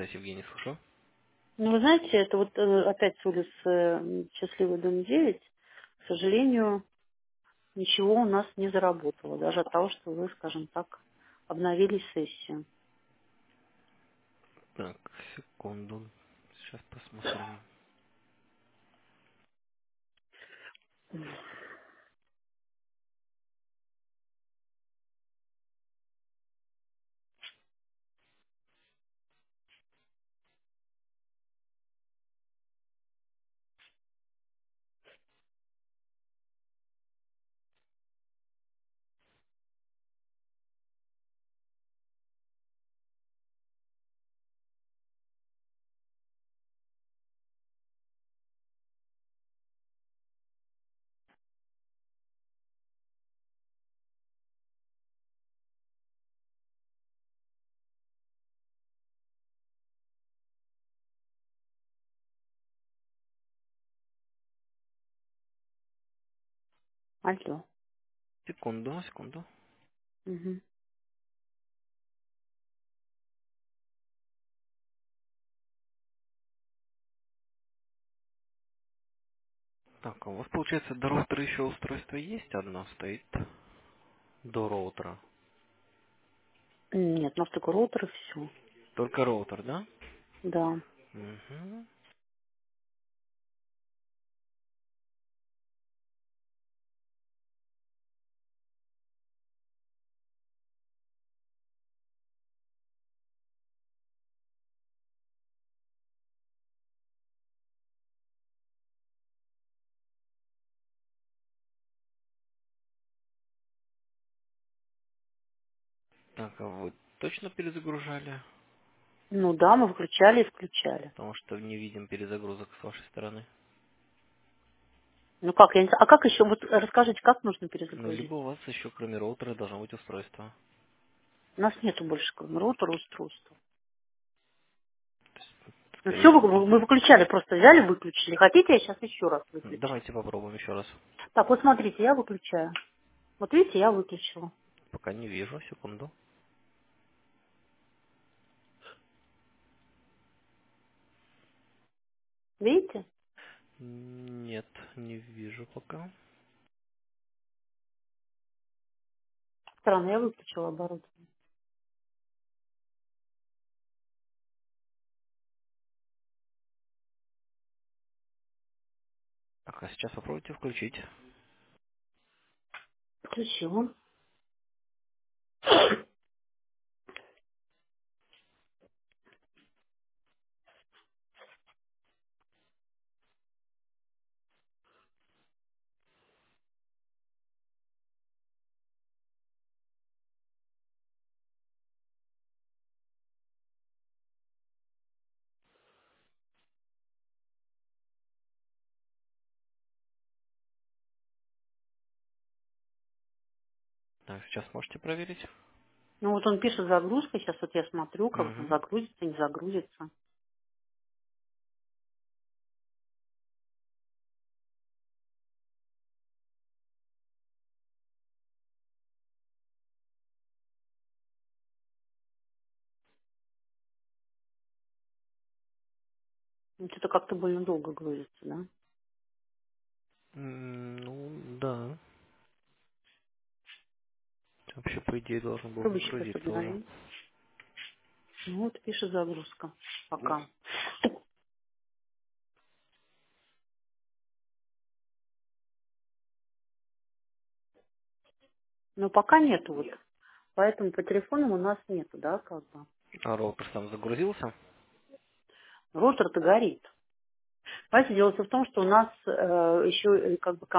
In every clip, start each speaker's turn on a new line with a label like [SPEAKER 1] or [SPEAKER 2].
[SPEAKER 1] связь, Евгений, слушаю.
[SPEAKER 2] Ну, вы знаете, это вот опять с улицы Счастливый дом 9, к сожалению, ничего у нас не заработало, даже от того, что вы, скажем так, обновили сессию.
[SPEAKER 1] Так, секунду. Сейчас посмотрим.
[SPEAKER 2] Алло.
[SPEAKER 1] Секунду.
[SPEAKER 2] Мгм.
[SPEAKER 1] Так, а у вас, получается, до роутера еще устройство есть одно стоит? До роутера.
[SPEAKER 2] Нет, у нас только роутер и все.
[SPEAKER 1] Только роутер, да?
[SPEAKER 2] Да.
[SPEAKER 1] Угу. Так, а вы точно перезагружали?
[SPEAKER 2] Ну да, мы выключали и включали.
[SPEAKER 1] Потому что не видим перезагрузок с вашей стороны.
[SPEAKER 2] Ну как, я не знаю, а как еще, вот расскажите, как нужно
[SPEAKER 1] Ну,
[SPEAKER 2] перезагрузить?
[SPEAKER 1] либо у вас еще, кроме роутера, должно быть устройство.
[SPEAKER 2] У нас нету больше кроме роутера устройства. Ну
[SPEAKER 1] Скорее
[SPEAKER 2] все,
[SPEAKER 1] всего.
[SPEAKER 2] мы выключали, просто взяли, выключили. Хотите, я сейчас еще раз выключу?
[SPEAKER 1] Давайте попробуем еще раз.
[SPEAKER 2] Так, вот смотрите, я выключаю. Вот видите, я выключила.
[SPEAKER 1] Пока не вижу, секунду.
[SPEAKER 2] Видите?
[SPEAKER 1] Нет, не вижу пока.
[SPEAKER 2] Странно, я выключила оборудование.
[SPEAKER 1] Так, а сейчас попробуйте включить.
[SPEAKER 2] Включила.
[SPEAKER 1] Так, сейчас можете проверить.
[SPEAKER 2] Ну вот он пишет загрузка, сейчас вот я смотрю, как он
[SPEAKER 1] Угу.
[SPEAKER 2] загрузится, не загрузится. Ну, что-то как-то больно долго грузится, да?
[SPEAKER 1] Ну, да. Вообще, по идее, должен был
[SPEAKER 2] Попробуй еще раз
[SPEAKER 1] загрузиться уже.
[SPEAKER 2] обновить. Ну вот пишет загрузка. Пока. Но пока нету вот. Поэтому по телефонам у нас нету, да, как бы.
[SPEAKER 1] А роутер сам загрузился?
[SPEAKER 2] Роутер-то горит. Понимаете, дело в том, что у нас еще как бы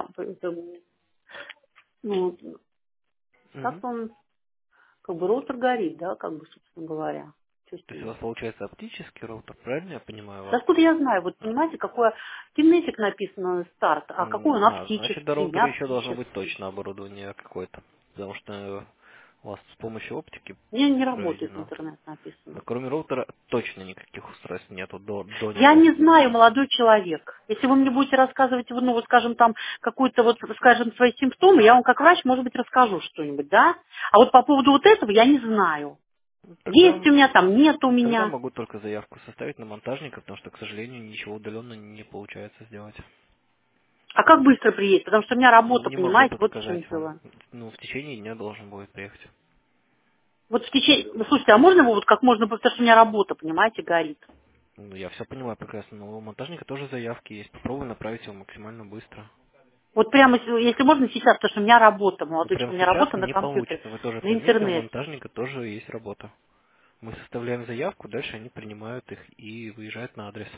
[SPEAKER 2] ну,
[SPEAKER 1] Угу.
[SPEAKER 2] так он, как бы роутер горит, да, как бы, собственно говоря. Что с
[SPEAKER 1] То есть у
[SPEAKER 2] ним?
[SPEAKER 1] вас получается оптический роутер, правильно я понимаю вас?
[SPEAKER 2] Откуда я знаю? Вот понимаете, какое кинетик написано старт, а какой он
[SPEAKER 1] Значит, до
[SPEAKER 2] оптический, не
[SPEAKER 1] роутера еще должно быть
[SPEAKER 2] оптический.
[SPEAKER 1] точно оборудование какое-то. Потому что у вас с помощью оптики
[SPEAKER 2] Не работает
[SPEAKER 1] проведено.
[SPEAKER 2] интернет
[SPEAKER 1] Но
[SPEAKER 2] написано.
[SPEAKER 1] кроме роутера точно никаких устройств нету до
[SPEAKER 2] Я
[SPEAKER 1] него.
[SPEAKER 2] не знаю, молодой человек. Если вы мне будете рассказывать, ну, вот, скажем, там, какую-то, вот, скажем, свои симптомы, я вам как врач, может быть, расскажу что-нибудь, да? А вот по поводу вот этого я не знаю.
[SPEAKER 1] Ну,
[SPEAKER 2] Есть у меня, там нет у
[SPEAKER 1] тогда
[SPEAKER 2] меня.
[SPEAKER 1] могу только заявку составить на монтажника, потому что, к сожалению, ничего удаленно не получается сделать.
[SPEAKER 2] А как быстро приедет? Потому что у меня работа,
[SPEAKER 1] Не могу
[SPEAKER 2] понимаете, вот в чем
[SPEAKER 1] подсказать вам.
[SPEAKER 2] дело.
[SPEAKER 1] Ну, в течение дня должен будет приехать.
[SPEAKER 2] Вот в течение... Ну, слушайте, а можно его вот как можно, потому что у меня работа, понимаете, горит.
[SPEAKER 1] Ну, я все понимаю прекрасно, но у монтажника тоже заявки есть. Попробуй направить его максимально быстро.
[SPEAKER 2] Вот прямо, если можно сейчас, потому что у меня работа,
[SPEAKER 1] Но
[SPEAKER 2] молодой человек,
[SPEAKER 1] прямо
[SPEAKER 2] у меня
[SPEAKER 1] сейчас
[SPEAKER 2] работа на
[SPEAKER 1] не
[SPEAKER 2] компьютере,
[SPEAKER 1] получится. Вы тоже
[SPEAKER 2] на
[SPEAKER 1] поймите, у
[SPEAKER 2] интернете.
[SPEAKER 1] монтажника тоже есть работа. Мы составляем заявку, дальше они принимают их и выезжают на адрес.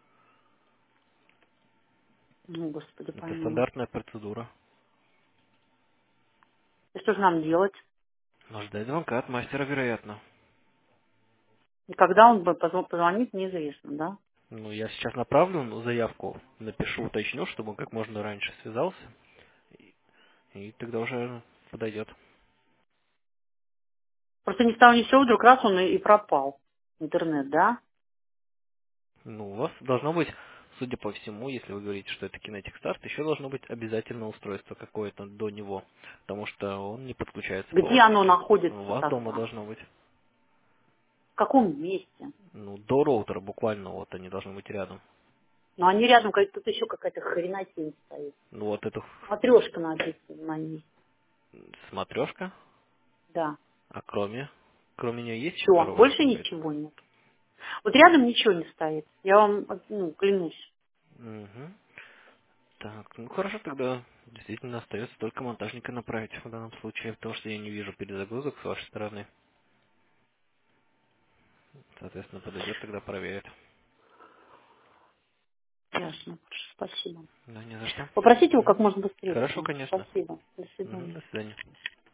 [SPEAKER 2] Ну, господи,
[SPEAKER 1] Это
[SPEAKER 2] пойми.
[SPEAKER 1] стандартная процедура.
[SPEAKER 2] И что же нам делать?
[SPEAKER 1] Но ждать звонка от мастера, вероятно.
[SPEAKER 2] И когда он позвонит, неизвестно, да?
[SPEAKER 1] Ну, я сейчас направлю заявку, напишу, уточню, чтобы он как можно раньше связался, и тогда уже подойдет.
[SPEAKER 2] Просто ни с того ни с сего вдруг раз он и пропал. Интернет, да?
[SPEAKER 1] Ну, у вас должно быть, судя по всему, если вы говорите, что это Kinetic Start, еще должно быть обязательно устройство какое-то до него, потому что он не подключается по
[SPEAKER 2] Где оно
[SPEAKER 1] оптике. У
[SPEAKER 2] находится
[SPEAKER 1] вас дома
[SPEAKER 2] тогда?
[SPEAKER 1] должно быть.
[SPEAKER 2] В каком месте?
[SPEAKER 1] Ну, до роутера буквально вот они должны быть рядом.
[SPEAKER 2] Ну, они рядом, тут еще какая-то хренотень стоит.
[SPEAKER 1] Ну, вот эту
[SPEAKER 2] Матрешка написана на ней.
[SPEAKER 1] смотрешка,
[SPEAKER 2] Да.
[SPEAKER 1] а кроме нее есть еще
[SPEAKER 2] Все,
[SPEAKER 1] коробочка
[SPEAKER 2] больше
[SPEAKER 1] какая-то?
[SPEAKER 2] ничего нет. Вот рядом ничего не стоит. Я вам, ну, клянусь.
[SPEAKER 1] Угу. Так, ну хорошо, тогда действительно остается только монтажника направить в данном случае, потому что я не вижу перезагрузок с вашей стороны. Соответственно, подойдет, тогда проверит.
[SPEAKER 2] Ясно. Спасибо.
[SPEAKER 1] Да, не за что.
[SPEAKER 2] Попросите его
[SPEAKER 1] Мгм.
[SPEAKER 2] как можно быстрее,
[SPEAKER 1] Хорошо,
[SPEAKER 2] пожалуйста.
[SPEAKER 1] конечно.
[SPEAKER 2] Спасибо. До
[SPEAKER 1] Мгм,
[SPEAKER 2] свидания.
[SPEAKER 1] до свидания.